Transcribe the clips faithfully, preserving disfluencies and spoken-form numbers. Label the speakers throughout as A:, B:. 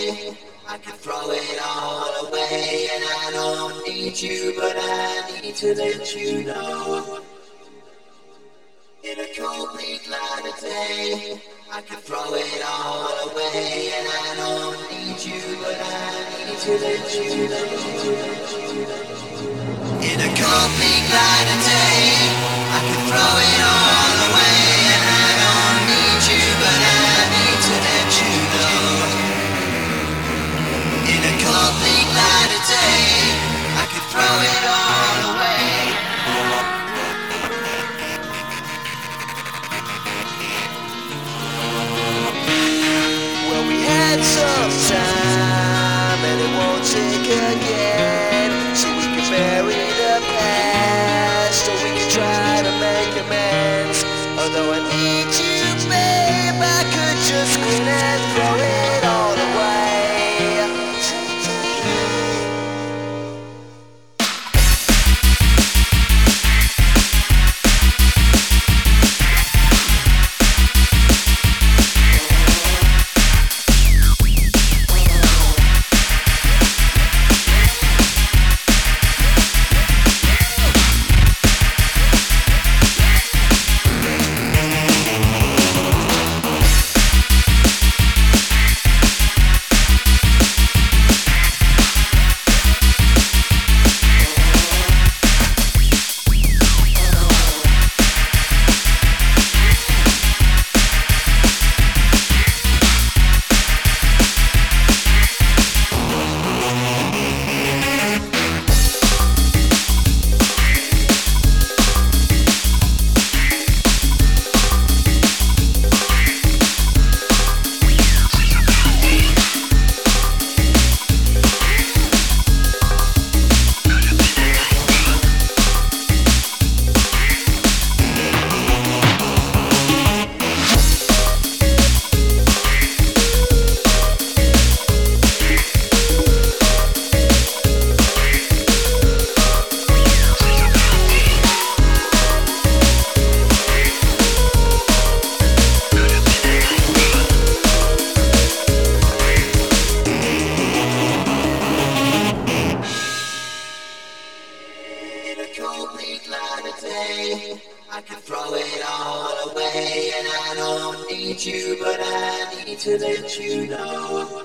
A: day. I can throw it all away, and I don't need you, but I need to let you know. In a cold, bleak light of day, I can throw it all away, and I don't need you, but I need to let you know. In a cold, bleak light of day, I can throw it all away, and I don't need you, but I need to let you know. In a cold, bleak light of day, I can throw it all away. Well, we had some time, and it won't take again, so we can bury the past, so we can try to make amends. Although I need you, babe, I could just quit and throw it all away. I can throw it all away, and I don't need you, but I need to let you know.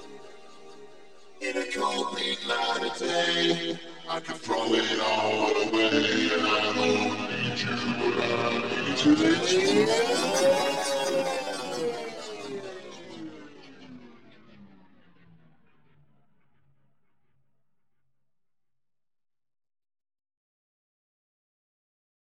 A: In a cold, bleak light of day, I can throw it all away, and I don't need you, but I need to let you know.